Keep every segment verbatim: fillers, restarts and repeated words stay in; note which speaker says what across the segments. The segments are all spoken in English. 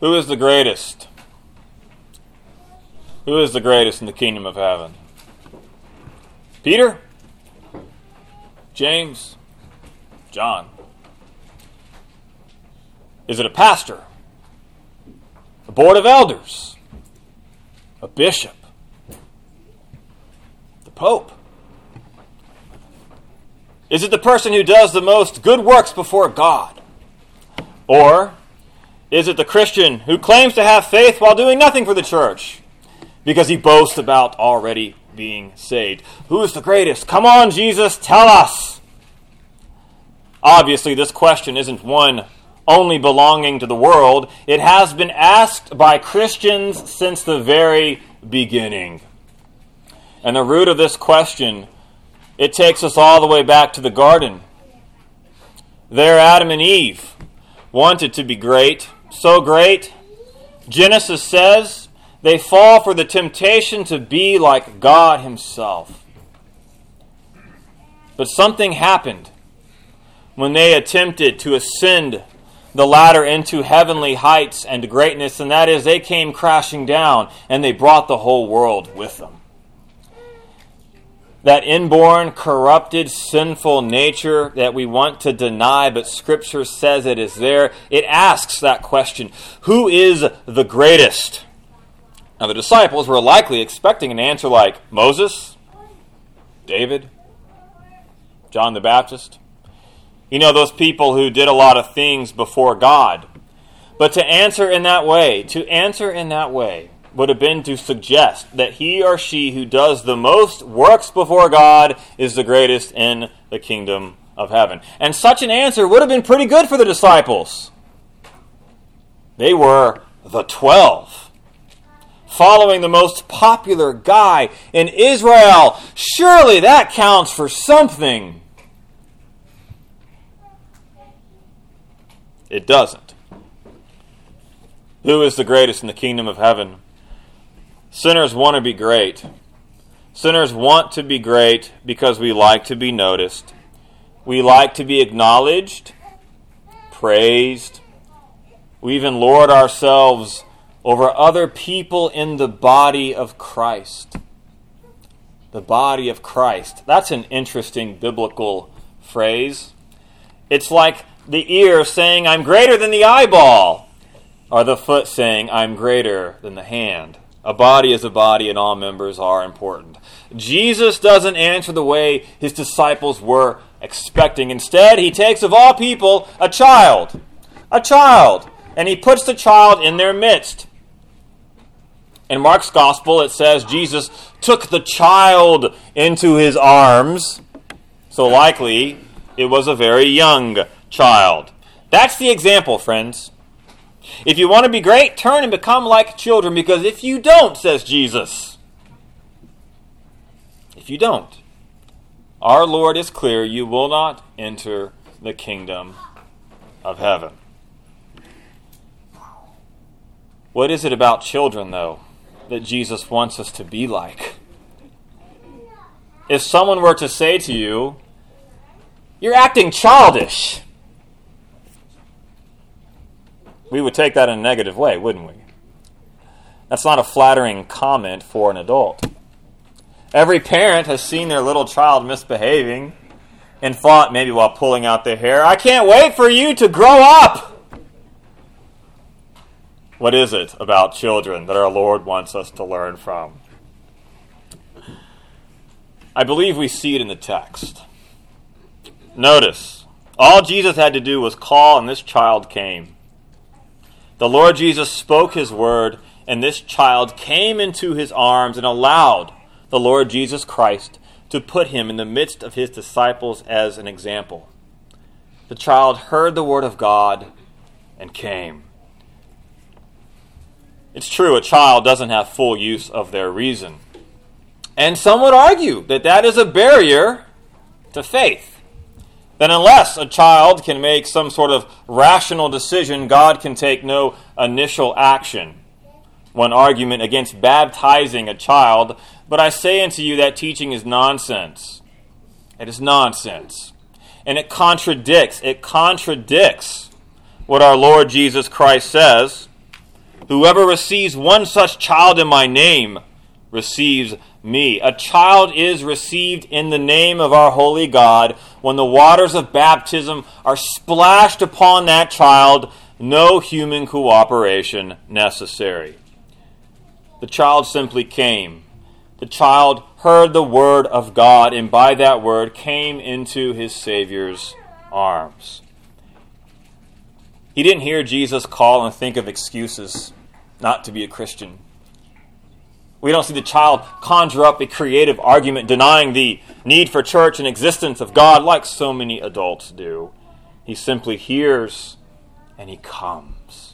Speaker 1: Who is the greatest? Who is the greatest in the kingdom of heaven? Peter? James? John? Is it a pastor? A board of elders? A bishop? The Pope? Is it the person who does the most good works before God? Or is it the Christian who claims to have faith while doing nothing for the church because he boasts about already being saved? Who is the greatest? Come on, Jesus, tell us. Obviously, this question isn't one only belonging to the world. It has been asked by Christians since the very beginning. And the root of this question, it takes us all the way back to the garden. There, Adam and Eve wanted to be great, so great, Genesis says, they fall for the temptation to be like God himself. But something happened when they attempted to ascend the ladder into heavenly heights and greatness, and that is they came crashing down and they brought the whole world with them. That inborn, corrupted, sinful nature that we want to deny, but Scripture says it is there, it asks that question, who is the greatest? Now the disciples were likely expecting an answer like Moses, David, John the Baptist. You know, those people who did a lot of things before God. But to answer in that way, to answer in that way, would have been to suggest that he or she who does the most works before God is the greatest in the kingdom of heaven. And such an answer would have been pretty good for the disciples. They were the twelve, following the most popular guy in Israel. Surely that counts for something. It doesn't. Who is the greatest in the kingdom of heaven? Sinners want to be great. Sinners want to be great because we like to be noticed. We like to be acknowledged, praised. We even lord ourselves over other people in the body of Christ. The body of Christ. That's an interesting biblical phrase. It's like the ear saying, I'm greater than the eyeball, or the foot saying, I'm greater than the hand. A body is a body, and all members are important. Jesus doesn't answer the way his disciples were expecting. Instead, he takes, of all people, a child. A child. And he puts the child in their midst. In Mark's gospel, it says Jesus took the child into his arms. So likely, it was a very young child. That's the example, friends. If you want to be great, turn and become like children, because if you don't, says Jesus, if you don't, our Lord is clear, you will not enter the kingdom of heaven. What is it about children, though, that Jesus wants us to be like? If someone were to say to you, you're acting childish, we would take that in a negative way, wouldn't we? That's not a flattering comment for an adult. Every parent has seen their little child misbehaving and thought, maybe while pulling out their hair, I can't wait for you to grow up. What is it about children that our Lord wants us to learn from? I believe we see it in the text. Notice, all Jesus had to do was call, and this child came. The Lord Jesus spoke his word, and this child came into his arms and allowed the Lord Jesus Christ to put him in the midst of his disciples as an example. The child heard the word of God and came. It's true, a child doesn't have full use of their reason. And some would argue that that is a barrier to faith. That unless a child can make some sort of rational decision, God can take no initial action. One argument against baptizing a child, but I say unto you that teaching is nonsense. It is nonsense. And it contradicts, it contradicts what our Lord Jesus Christ says Whoever receives one such child in my name receives me. A child is received in the name of our holy God when the waters of baptism are splashed upon that child, no human cooperation necessary. The child simply came. The child heard the word of God, and by that word came into his Savior's arms. He didn't hear Jesus call and think of excuses not to be a Christian. We don't see the child conjure up a creative argument denying the need for church and existence of God like so many adults do. He simply hears and he comes.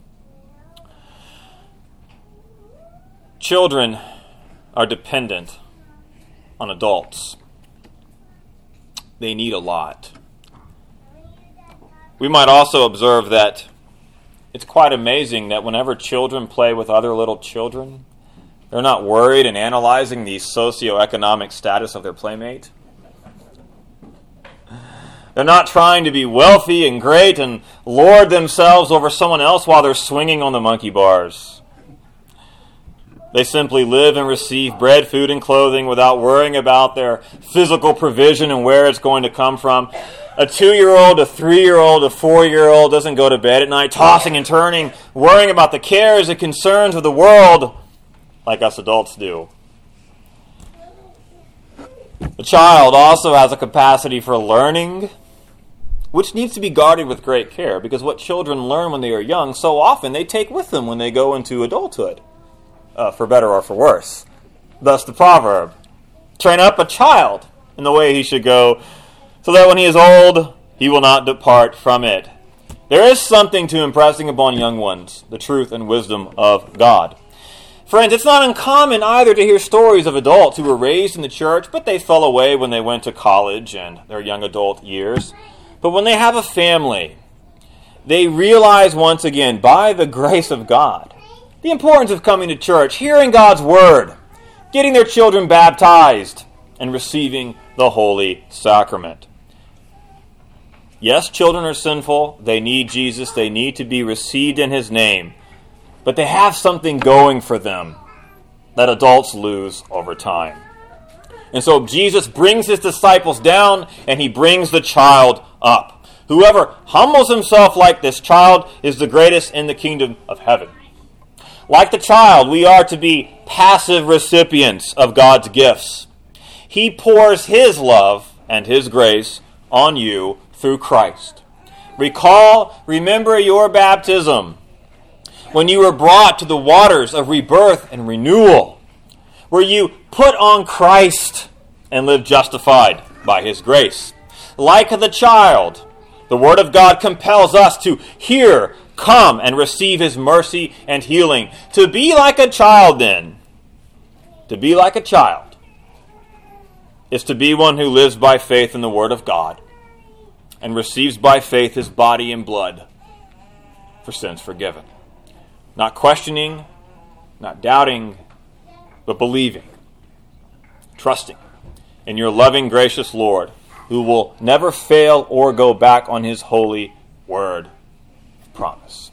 Speaker 1: Children are dependent on adults. They need a lot. We might also observe that it's quite amazing that whenever children play with other little children, they're not worried and analyzing the socioeconomic status of their playmate. They're not trying to be wealthy and great and lord themselves over someone else while they're swinging on the monkey bars. They simply live and receive bread, food, and clothing without worrying about their physical provision and where it's going to come from. A two-year-old, a three-year-old, a four-year-old doesn't go to bed at night tossing and turning, worrying about the cares and concerns of the world like us adults do. The child also has a capacity for learning, which needs to be guarded with great care, because what children learn when they are young, so often they take with them when they go into adulthood, uh, for better or for worse. Thus the proverb, train up a child in the way he should go, so that when he is old, he will not depart from it. There is something to impressing upon young ones the truth and wisdom of God. Friends, it's not uncommon either to hear stories of adults who were raised in the church, but they fell away when they went to college and their young adult years. But when they have a family, they realize once again, by the grace of God, the importance of coming to church, hearing God's word, getting their children baptized, and receiving the Holy Sacrament. Yes, children are sinful. They need Jesus. They need to be received in his name. But they have something going for them that adults lose over time. And so Jesus brings his disciples down and he brings the child up. Whoever humbles himself like this child is the greatest in the kingdom of heaven. Like the child, we are to be passive recipients of God's gifts. He pours his love and his grace on you through Christ. Recall, remember your baptism, when you were brought to the waters of rebirth and renewal, where you put on Christ and live justified by his grace. Like the child, the word of God compels us to hear, come, and receive his mercy and healing. To be like a child, then, to be like a child, is to be one who lives by faith in the word of God and receives by faith his body and blood for sins forgiven. Not questioning, not doubting, but believing, trusting in your loving, gracious Lord, who will never fail or go back on his holy word of promise.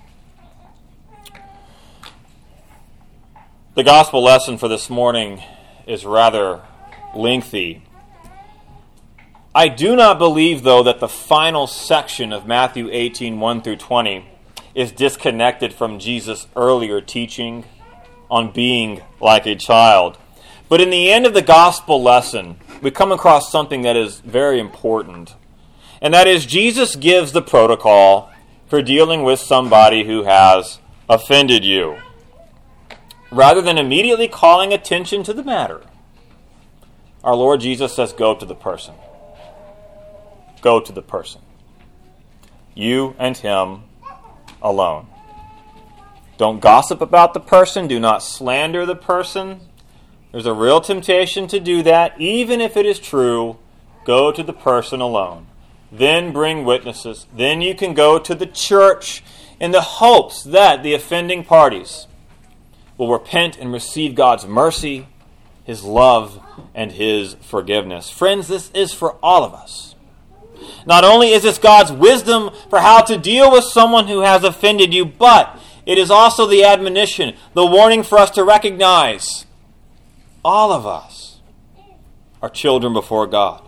Speaker 1: The gospel lesson for this morning is rather lengthy. I do not believe, though, that the final section of Matthew eighteen, one through twenty is disconnected from Jesus' earlier teaching on being like a child. But in the end of the gospel lesson, we come across something that is very important. And that is, Jesus gives the protocol for dealing with somebody who has offended you. Rather than immediately calling attention to the matter, our Lord Jesus says, go to the person. Go to the person. You and him alone. Don't gossip about the person. Do not slander the person. There's a real temptation to do that. Even if it is true, go to the person alone. Then bring witnesses. Then you can go to the church in the hopes that the offending parties will repent and receive God's mercy, his love, and his forgiveness. Friends, this is for all of us. Not only is this God's wisdom for how to deal with someone who has offended you, but it is also the admonition, the warning for us to recognize all of us are children before God.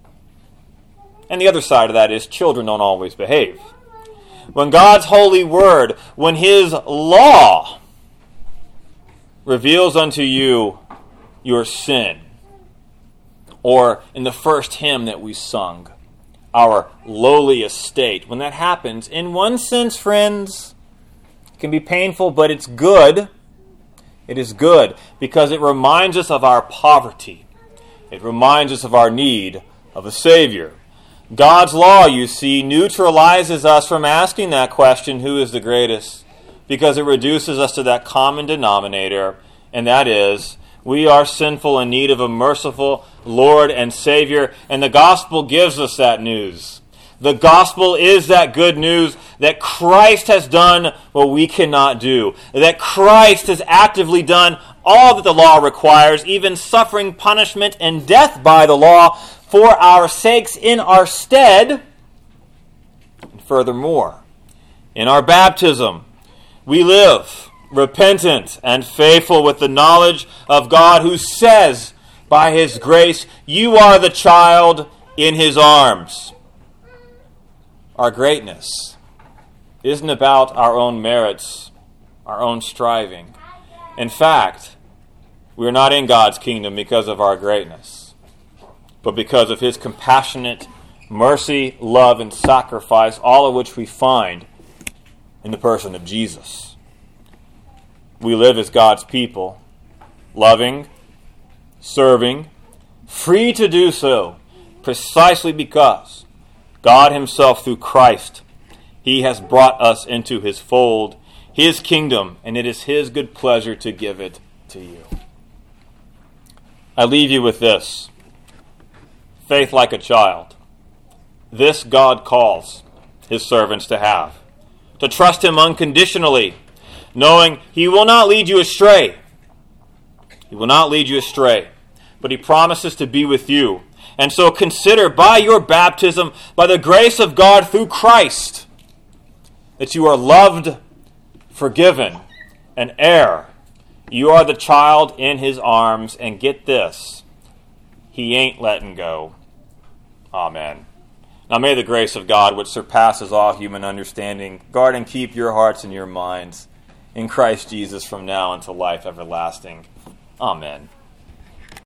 Speaker 1: And the other side of that is children don't always behave. When God's holy word, when His law reveals unto you your sin, or in the first hymn that we sung, our lowly estate, when that happens, in one sense, friends, it can be painful, but it's good. It is good because it reminds us of our poverty. It reminds us of our need of a Savior. God's law, you see, neutralizes us from asking that question, who is the greatest? Because it reduces us to that common denominator, and that is, we are sinful in need of a merciful Lord and Savior, and the gospel gives us that news. The gospel is that good news that Christ has done what we cannot do, that Christ has actively done all that the law requires, even suffering punishment and death by the law for our sakes in our stead. And furthermore, in our baptism, we live repentant and faithful with the knowledge of God, who says, by His grace, you are the child in His arms. Our greatness isn't about our own merits, our own striving. In fact, we are not in God's kingdom because of our greatness, but because of His compassionate mercy, love, and sacrifice, all of which we find in the person of Jesus. We live as God's people, loving, serving, free to do so, precisely because God Himself, through Christ, He has brought us into His fold, His kingdom, and it is His good pleasure to give it to you. I leave you with this. Faith like a child. This God calls His servants to have. To trust Him unconditionally, knowing He will not lead you astray. He will not lead you astray, but He promises to be with you. And so consider by your baptism, by the grace of God through Christ, that you are loved, forgiven, and heir. You are the child in His arms, and get this, He ain't letting go. Amen. Now may the grace of God, which surpasses all human understanding, guard and keep your hearts and your minds in Christ Jesus from now until life everlasting. Amen.